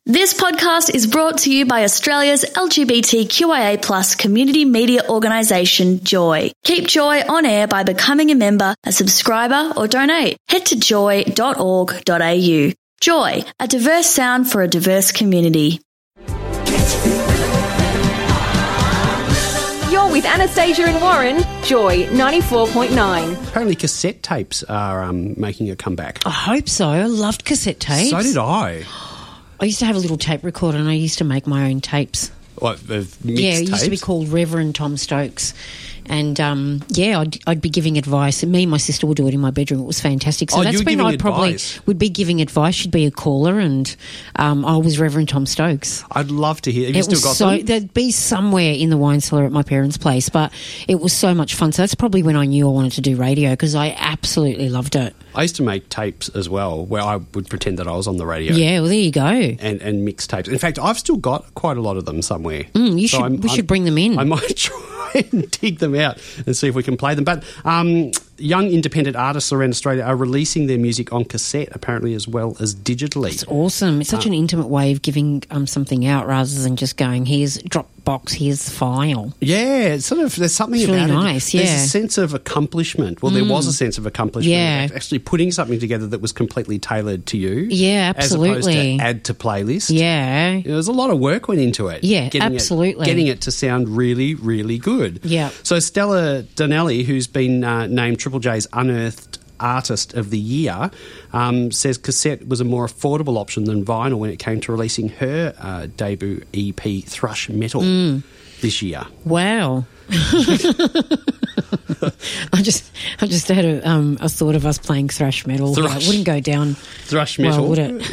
This podcast is brought to you by Australia's LGBTQIA+ community media organisation, Joy. Keep Joy on air by becoming a member, a subscriber or donate. Head to joy.org.au. Joy, a diverse sound for a diverse community. You're with Anastasia and Warren, Joy 94.9. Apparently cassette tapes are making a comeback. I hope so. I loved cassette tapes. So did I. I used to have a little tape recorder and I used to make my own tapes. What, mixed it used to be tapes? called Reverend Tom Stokes. And, I'd be giving advice. Me and my sister would do it in my bedroom. It was fantastic. So Oh, that's you were when giving I probably advice? would be giving advice. She'd be a caller and I was Reverend Tom Stokes. I'd love to hear. Have you still got them? They'd be somewhere in the wine cellar at my parents' place, but it was so much fun. So that's probably when I knew I wanted to do radio because I absolutely loved it. I used to make tapes as well where I would pretend that I was on the radio. Yeah, well, there you go. And mix tapes. In fact, I've still got quite a lot of them somewhere. We should bring them in. I might try and dig them out and see if we can play them. But young independent artists around Australia are releasing their music on cassette, apparently, as well as digitally. It's awesome. It's such an intimate way of giving something out rather than just going, here's Dropbox, here's the file. Yeah, it's sort of, there's something It's about really it. nice, There's yeah. a sense of accomplishment. Well, there was a sense of accomplishment. Yeah. Of actually putting something together that was completely tailored to you. Yeah, absolutely. As opposed to add to playlist. Yeah. There was a lot of work went into it. Yeah, absolutely. Getting it to sound really, really good. Yeah. So Stella Donnelly, who's been named Triple J's Unearthed Artist of the Year, says cassette was a more affordable option than vinyl when it came to releasing her debut EP, Thrush Metal, this year. Wow. I just had a thought of us playing thrash metal. Thrush. It wouldn't go down Thrush metal. well, would it?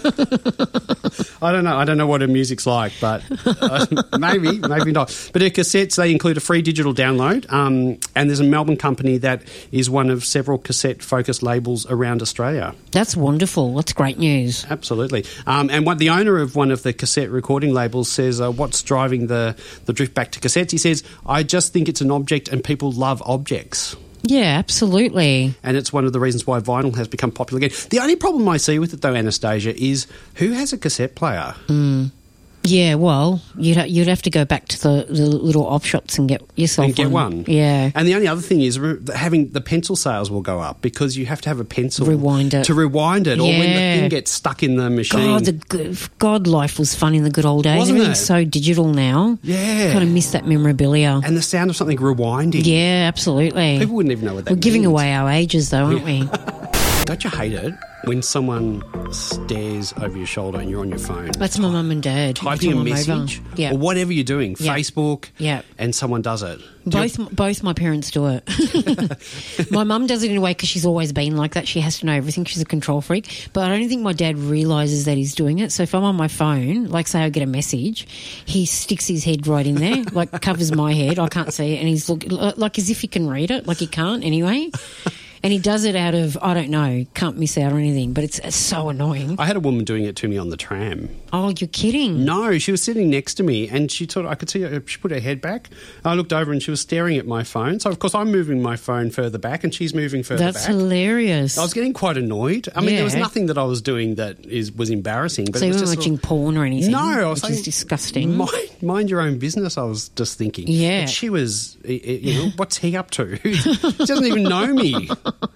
I don't know what her music's like, but maybe not. But her cassettes, they include a free digital download, and there's a Melbourne company that is one of several cassette-focused labels around Australia. That's wonderful. That's great news. Absolutely. And the owner of one of the cassette recording labels says, what's driving the drift back to cassettes? He says, I just think it's an object and people love objects. Yeah, absolutely. And it's one of the reasons why vinyl has become popular again. The only problem I see with it, though, Anastasia, is who has a cassette player? Yeah, well, you'd have to go back to the little op shops and get yourself one. Yeah. And the only other thing is having the pencil sales will go up because you have to have a pencil Rewind it. to rewind it, or when the Yeah. thing gets stuck in the machine. God, life was fun in the good old days. Wasn't Everything's it? so digital now. Yeah. Kind of miss that memorabilia. And the sound of something rewinding. Yeah, absolutely. People wouldn't even know what that We're giving means. away our ages, though, aren't we? Don't you hate it when someone stares over your shoulder and you're on your phone? That's my mum and dad. Typing a Every time I'm over. message Yeah. or whatever you're doing, Yeah. Facebook, Yeah. and someone does it. Both my parents do it. My mum does it in a way because she's always been like that. She has to know everything. She's a control freak. But I don't think my dad realises that he's doing it. So if I'm on my phone, like say I get a message, he sticks his head right in there, like covers my head. I can't see it. And he's looking like as if he can read it, like he can't anyway. And he does it out of, I don't know, can't miss out or anything, but it's so annoying. I had a woman doing it to me on the tram. Oh, you're kidding. No, she was sitting next to me and I could see her, she put her head back. I looked over and she was staring at my phone. So, of course, I'm moving my phone further back and she's moving further That's back. hilarious. I was getting quite annoyed. I mean, there was Yeah. nothing that I was doing that was embarrassing. But So it you was weren't just watching porn or anything? No, I was which saying, is disgusting. Mind your own business, I was just thinking. Yeah. But she was, what's he up to? He doesn't even know me.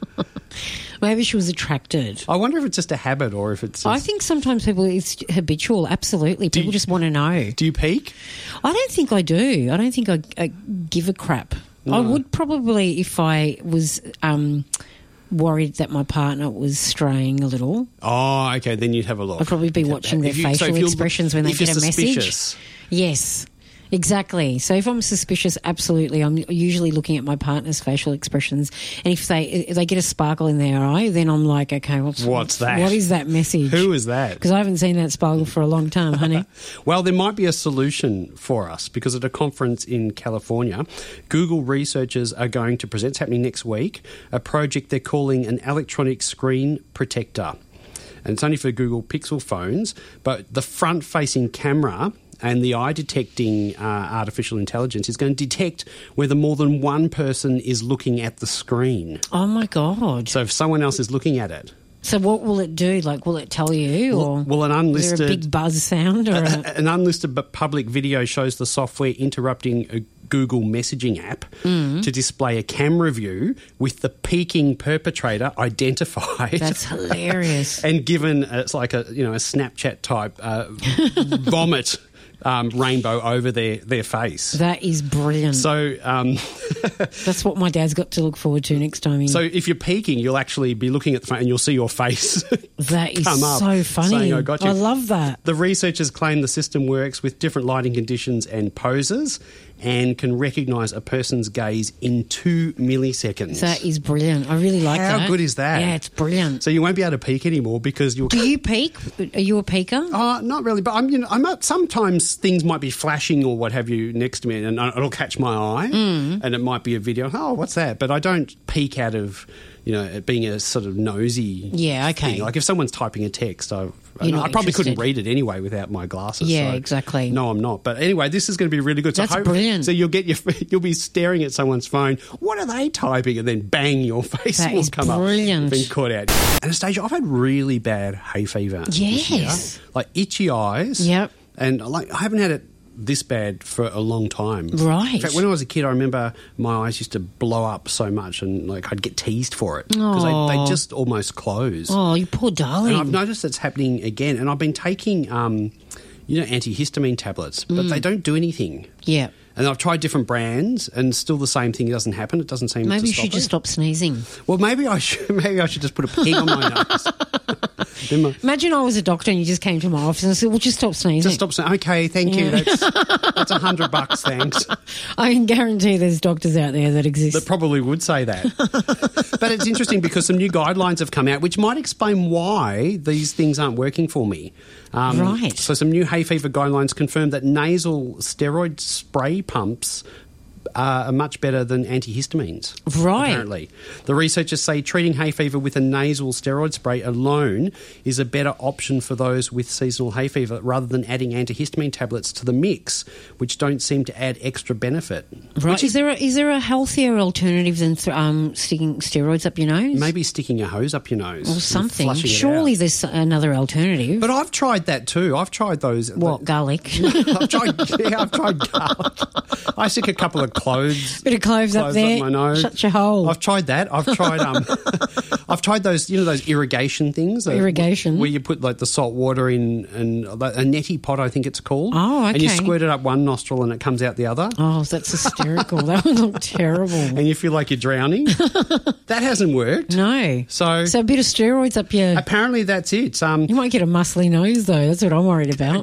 Maybe she was attracted. I wonder if it's just a habit or if it's... I think sometimes it's habitual, absolutely. People just want to know. Do you peek? I don't think I do. I don't think I give a crap. No. I would probably if I was worried that my partner was straying a little. Oh, okay, then you'd have a look. I'd probably be watching their facial expressions when they if you're get a message. suspicious. Yes. Exactly. So if I'm suspicious, absolutely, I'm usually looking at my partner's facial expressions, and if they get a sparkle in their eye, then I'm like, okay, What's that? What is that message? Who is that? Because I haven't seen that sparkle for a long time, honey. Well, there might be a solution for us because at a conference in California, Google researchers are going to present, it's happening next week, a project they're calling an electronic screen protector. And it's only for Google Pixel phones, but the front-facing camera and the eye-detecting artificial intelligence is going to detect whether more than one person is looking at the screen. Oh, my God. So if someone else is looking at it, So what will it do? Like, will it tell you? Or Well, an is there a big unlisted buzz sound? Or an unlisted but public video shows the software interrupting a Google messaging app to display a camera view with the peeking perpetrator identified. That's hilarious. And given it's like a Snapchat type vomit rainbow over their face. That is brilliant. So that's what my dad's got to look forward to next time. so if you're peeking, you'll actually be looking at the phone and you'll see your face. That is come up so funny. saying, "I got you." I love that. The researchers claim the system works with different lighting conditions and poses and can recognise a person's gaze in 2 milliseconds. That is brilliant. I really like that. How good is that? Yeah, it's brilliant. So you won't be able to peek anymore because you'll... Do you peek? Are you a peeker? Not really, but sometimes things might be flashing or what have you next to me and it'll catch my eye and it might be a video. Oh, what's that? But I don't peek out of, it being a sort of nosy Yeah, okay. thing. Like if someone's typing a text, I You're not probably couldn't interested. read it anyway without my glasses. Yeah, so exactly. No, I'm not. But anyway, this is going to be really good. That's brilliant. So you'll be staring at someone's phone. What are they typing? And then bang, your face That will is come brilliant. up. Been caught out. Anastasia, I've had really bad hay fever. this Yes. year. Like itchy eyes. Yep. And I haven't had it this bad for a long time. Right. In fact, when I was a kid, I remember my eyes used to blow up so much and I'd get teased for it because they just almost close. Oh, you poor darling. And I've noticed it's happening again. And I've been taking, antihistamine tablets, but they don't do anything. Yeah. And I've tried different brands, and still the same thing doesn't happen. It doesn't seem Maybe to you stop should just it. stop sneezing. Well, maybe I should just put a peg on my nose. Then Imagine I was a doctor and you just came to my office and said, well, just stop sneezing. just stop saying, okay, thank you. That's $100, thanks. I can guarantee there's doctors out there that exist. That probably would say that. But it's interesting because some new guidelines have come out which might explain why these things aren't working for me. Right. So some new hay fever guidelines confirm that nasal steroid spray pumps are much better than antihistamines. Right. Apparently. The researchers say treating hay fever with a nasal steroid spray alone is a better option for those with seasonal hay fever rather than adding antihistamine tablets to the mix, which don't seem to add extra benefit. Right. Which Is there a healthier alternative than sticking steroids up your nose? maybe sticking a hose up your nose. Or and something. flushing it Surely out. there's another alternative. But I've tried that too. I've tried those. What, garlic? I've tried garlic. I stick a couple of cloves. Bit of cloves up there. my nose. Shut your hole. I've tried that. I've tried I've tried those those irrigation things. Irrigation? Where you put like the salt water in and a neti pot, I think it's called. Oh, And you okay. squirt it up one nostril and it comes out the other. Oh, that's hysterical. That would look terrible. And you feel like you're drowning. That hasn't worked. No. So a bit of steroids up your... apparently that's it. You might get a muscly nose, though. That's what I'm worried about.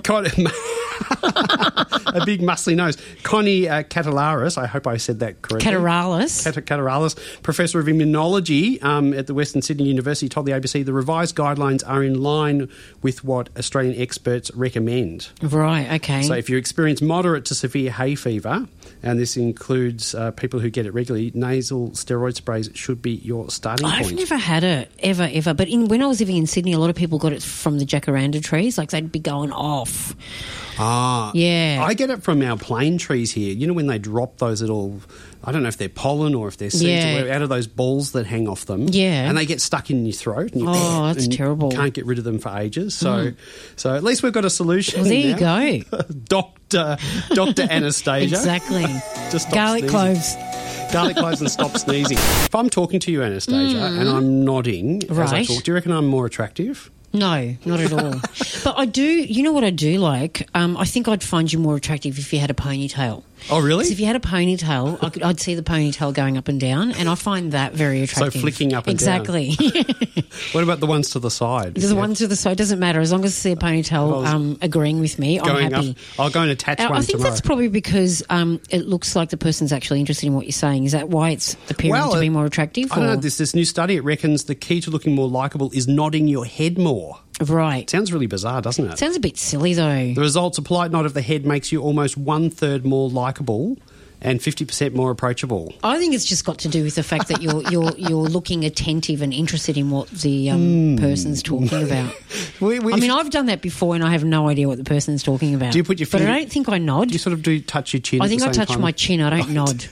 A big muscly nose. Connie Catalaris, I hope I said that correctly. Cataralis. Cataralis, Professor of Immunology at the Western Sydney University, told the ABC the revised guidelines are in line with what Australian experts recommend. Right, okay. So if you experience moderate to severe hay fever, and this includes people who get it regularly, nasal steroid sprays should be your starting I've point. never had it, ever. But when I was living in Sydney, a lot of people got it from the jacaranda trees. Like, they'd be going off. Ah. Yeah. I get it from our plane trees here. You know when they drop those little, I don't know if they're pollen or if they're seeds Yeah. or whatever, out of those balls that hang off them. Yeah. And they get stuck in your throat. And you, Oh, that's and you terrible. can't get rid of them for ages. So at least we've got a solution. Well, there you now. go. Dr. Anastasia. Exactly. Just stop Garlic sneezing. cloves. Garlic cloves and stop sneezing. If I'm talking to you, Anastasia, and I'm nodding as I Right. talk, do you reckon I'm more attractive? No, not at all. But I do, you know what I do like? I think I'd find you more attractive if you had a ponytail. Oh, really? 'Cause if you had a ponytail, I'd see the ponytail going up and down, and I find that very attractive. flicking up and down. exactly. What about the ones to the side? There's one to the side. Doesn't matter as long as I see a ponytail agreeing with me. I'm Going happy. up. I'll go and attach I one think tomorrow. that's probably because it looks like the person's actually interested in what you're saying. Is that why it's appearing to be more attractive? I don't know. or- This new study, it reckons the key to looking more likeable is nodding your head more. Right. Sounds really bizarre, doesn't it? Sounds a bit silly, though. The results, a polite nod of the head makes you almost 1/3 more likeable and 50% more approachable. I think it's just got to do with the fact that you're looking attentive and interested in what the person's talking about. I mean, I've done that before, and I have no idea what the person's talking about. Do you put your But I finger- don't think I nod. you sort of do touch your chin I at think the I same touch time? my chin. I don't nod.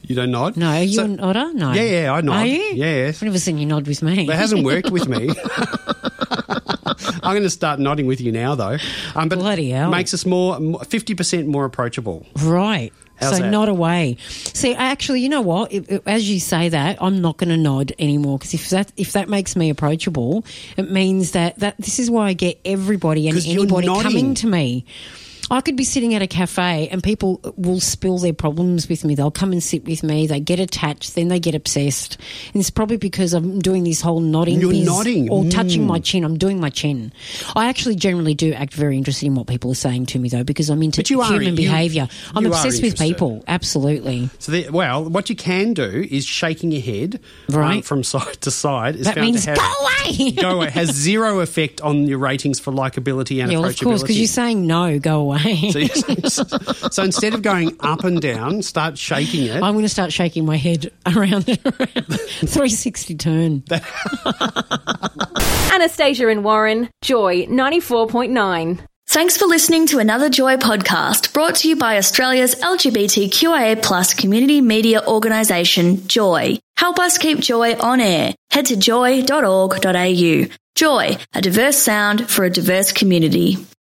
You don't nod? No, are you a nodder? No. Yeah, I nod. Are you? Yes. I've never seen you nod with me. It hasn't worked with me. I'm going to start nodding with you now, though. But Bloody hell. Makes us 50% more approachable. Right. How's so that? nod away. See, actually, you know what? As you say that, I'm not going to nod anymore because if that makes me approachable, it means that this is why I get everybody and 'Cause you're anybody nodding. coming to me. I could be sitting at a cafe and people will spill their problems with me. They'll come and sit with me. They get attached. Then they get obsessed. And it's probably because I'm doing this whole nodding. You're nodding. Or touching my chin. I'm doing my chin. I actually generally do act very interested in what people are saying to me, though, because I'm into human behaviour. I'm obsessed with people. Absolutely. So, what you can do is shaking your head from side to side. Is that found means to have, go away. Go away. Has zero effect on your ratings for likability and approachability. Well, of course, because you're saying no, go away. So instead of going up and down, start shaking it. I'm going to start shaking my head around 360 turn. Anastasia and Warren, Joy 94.9. Thanks for listening to another Joy podcast brought to you by Australia's LGBTQIA+ community media organisation, Joy. Help us keep Joy on air. Head to joy.org.au. Joy, a diverse sound for a diverse community.